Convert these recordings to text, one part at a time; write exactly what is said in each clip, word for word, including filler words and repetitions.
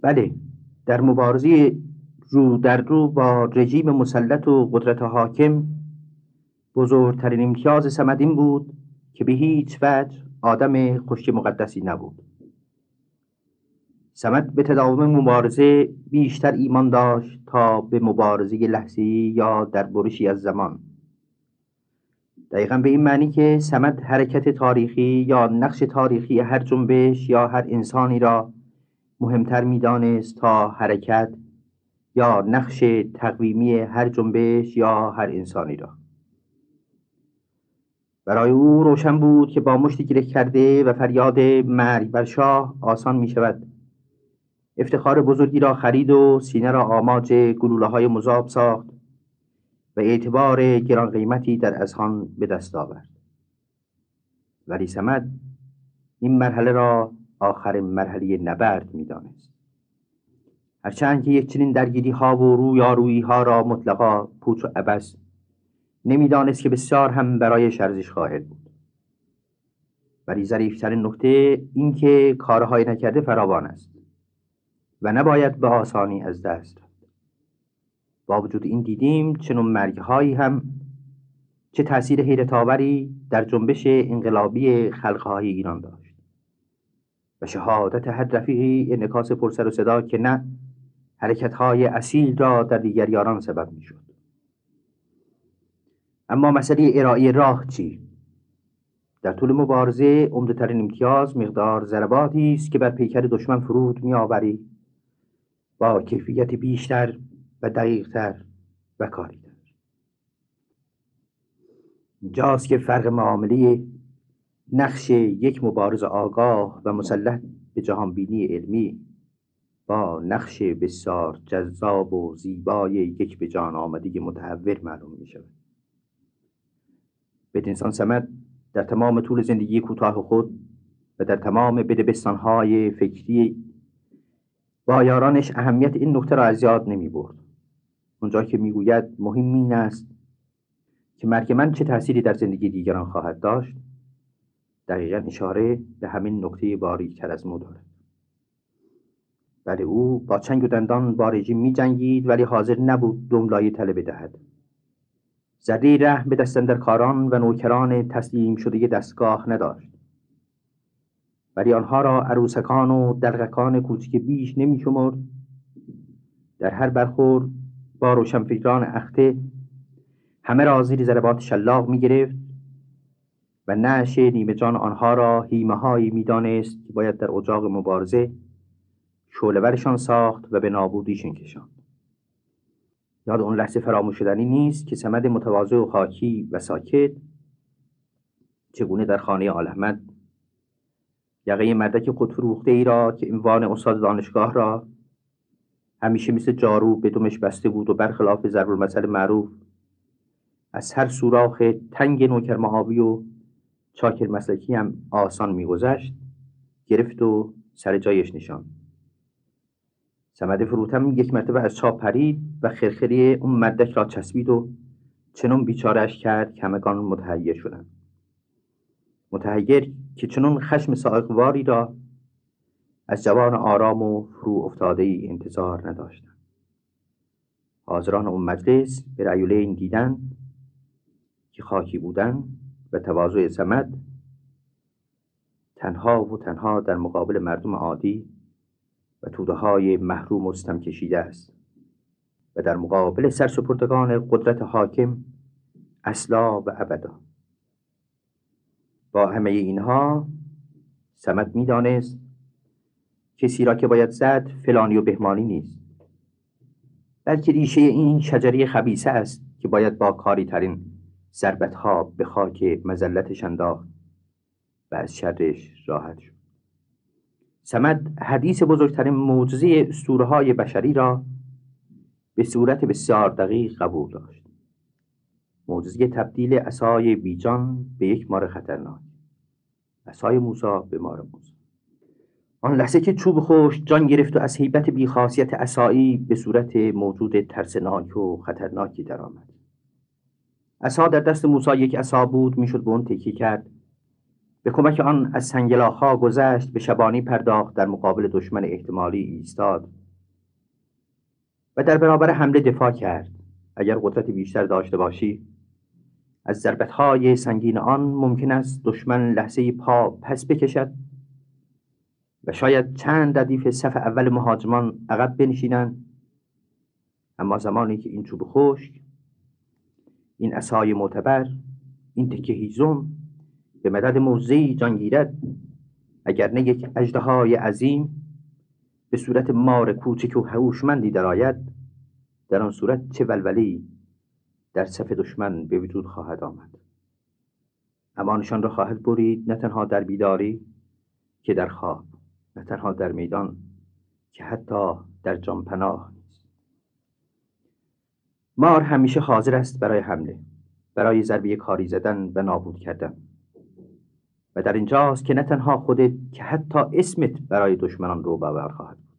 بله، در مبارزه رو در رو با رژیم مسلط و قدرت حاکم، بزرگترین امتیاز صمد این بود که به هیچ وجه آدم خشک مقدسی نبود. صمد به تداوم مبارزه بیشتر ایمان داشت تا به مبارزه لحظه‌ای یا در برشی از زمان. دقیقاً به این معنی که صمد حرکت تاریخی یا نقش تاریخی هر جنبش یا هر انسانی را مهمتر می‌دانست تا حرکت یا نقش تقویمی هر جنبش یا هر انسانی را. برای او روشن بود که با مشت گره کرده و فریاد مرگ بر شاه آسان می شود افتخار بزرگی را خرید و سینه را آماج گلوله‌های مذاب ساخت و اعتبار گران قیمتی در اذهان به دست آورد. ولی صمد این مرحله را آخر مرحله نبرد می دانست. هرچند که یک چنین درگیری ها و رویارویی ها را مطلقا پوچ و عبث نمیدانست که بسیار هم برای ارزش خواهد بود. ولی ظریفترین نکته این که کارهای نکرده فراوان است و نباید به آسانی از دست رفت. با وجود این دیدیم چنین مرگ‌هایی هم چه تأثیر حیرت آوری در جنبش انقلابی خلق‌های ایران داشت و شهادت هر رفیقی انعکاس پرسر و صدا که نه حرکت‌های اصیل را در دیگر یاران سبب می‌شد. اما مسئله ارائه راه چی؟ در طول مبارزه عمده‌ترین امتیاز مقدار ضرباتی است که بر پیکر دشمن فرود می‌آوری با کیفیت بیشتر و دقیق‌تر و کاری‌تر. اینجاست که فرق معامله نقش یک مبارز آگاه و مسلح به جهانبینی علمی با نقش بسیار جذاب و زیبای یک به جان آمده متحور معلوم می‌شود. بدینسان صمد در تمام طول زندگی کوتاه خود و در تمام بدبستان‌های فکری با یارانش اهمیت این نکته را از یاد نمی برد. اونجا که میگوید مهم این است که مرگ من چه تأثیری در زندگی دیگران خواهد داشت، دقیقاً اشاره به همین نکته باریک‌تر از مو دارد. بله، او با چنگ و دندان با رژیم می جنگید ولی حاضر نبود دملای تله بدهد. ذره رحم به دستاندرکاران و نوکران تسلیم شده دستگاه نداشت، ولی آنها را عروسکان و دلغکان کوچک بیش نمی شمرد. در هر برخورد با روشنفکران اخته همه را زیر ضربات شلاق می گرفت و نعش نیمه جان آنها را هیمه هایی می دانست که باید در اجاق مبارزه شعله‌ورشان ساخت و به نابودیشان کشاند. یاد اون لحظه فراموش شدنی نیست که صمد متواضع و خاکی و ساکت چگونه در خانه آل احمد یقه مردک خودفروخته ای را که عنوان استاد دانشگاه را همیشه مثل جارو به دمش بسته بود و برخلاف ضرب المثل معروف از هر سوراخ تنگ نوکر مهاوی و چاکر مسلکی هم آسان می‌گذشت، گرفت و سر جایش نشاند. صمد فروتن یک مرتبه از چاه پرید و خرخری اون مردک را چسبید و چنون بیچاره‌اش کرد که همگان متحیر شدند. متحیر که چنون خشم صاعقه‌واری را از جوان آرام و فرو افتاده ای انتظار نداشتند. حاضران اون مجلس به رأیولین دیدن که خاکی بودن و تواضع صمد تنها و تنها در مقابل مردم عادی و توده های محروم و ستم کشیده است و در مقابل سرسپردگان قدرت حاکم اصلا و ابدا. با همه اینها صمد می دانست کسی را که باید زد فلانی و بهمانی نیست، بلکه ریشه این شجره خبیثه است که باید با کاری ترین ضربت ها به خاک مذلتش انداخت و از شرش راحت شد. صمد حدیث بزرگترین معجزه اسطوره‌های بشری را به صورت بسیار دقیق قبول داشت. معجزه تبدیل عصای بیجان به یک مار خطرناک، عصای موسی به مار موسی. آن لحظه که چوب خشک جان گرفت و از هیبت بیخاصیت عصایی به صورت موجود ترسناک و خطرناکی درآمد. عصا در دست موسی یک عصا بود، میشد به اون تکیه کرد به کمک آن از سنگلاخ‌ها گذشت، به شبانی پرداخت، در مقابل دشمن احتمالی ایستاد و در برابر حمله دفاع کرد. اگر قدرت بیشتر داشته باشی، از ضربت‌های سنگین آن ممکن است دشمن لحظه‌ای پا پس بکشد و شاید چند ردیف صف اول مهاجمان عقب بنشینند. اما زمانی که این چوب خشک، این عصای معتبر، این تکه هیزم به مدد موزه‌ای جان گیرد، اگر نه یک اژدهای عظیم به صورت مار کوچک و هوشمندی درآید، در آن صورت چه ولولی در صف دشمن به وجود خواهد آمد. امانشان را خواهد برید، نه تنها در بیداری که در خواب، نه تنها در میدان که حتی در جان پناه نیست. مار همیشه حاضر است برای حمله، برای ضربه کاری زدن و نابود کردن. و در اینجاست که نه تنها خودت که حتی اسمت برای دشمنان رو باور خواهد بود.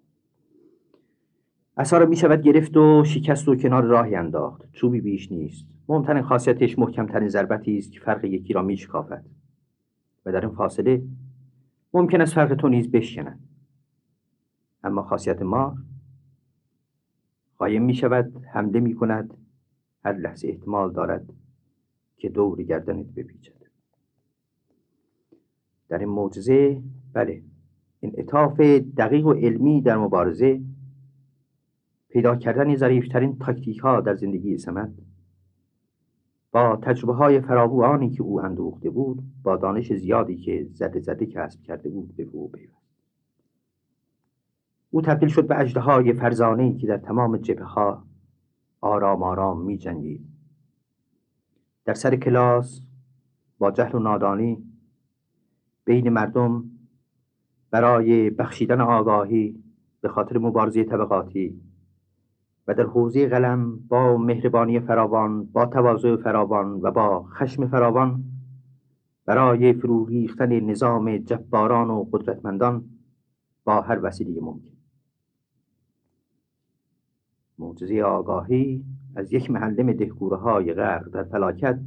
عصا را می شود گرفت و شکست و کنار راهی انداخت. چوبی بیش نیست. مهمترین خاصیتش محکمترین ضربتی است که فرق یکی را می شکافد و در این فاصله ممکن است فرق تو نیز بشکند. اما خاصیت مار قایم می شود، حمله می کند، هر لحظه احتمال دارد که دور گردنت بپیچد. در این معجزه، بله، این اتاف دقیق و علمی در مبارزه، پیدا کردن ظریف‌ترین تاکتیک‌ها در زندگی صمد، با تجربه های فراوانی که او اندوخته بود، با دانش زیادی که زده زده کسب کرده بود، به او پیوست. او تبدیل شد به اژدهای فرزانه‌ای که در تمام جبهه‌ها آرام آرام می جنگید. در سر کلاس، با جهل و نادانی، بین مردم، برای بخشیدن آگاهی به خاطر مبارزه طبقاتی، و در حوزه قلم با مهربانی فراوان، با تواضع فراوان و با خشم فراوان، برای فرو ریختن نظام جباران و قدرتمندان با هر وسیله ممکن. معجزه آگاهی از یک معلم دهگوره‌های غرق در فلاکت،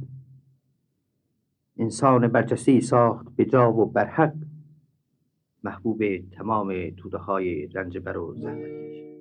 انسان برجسته‌ای ساخت به جا و برحق، محبوب تمام توده‌های رنجبر و زحمتکش.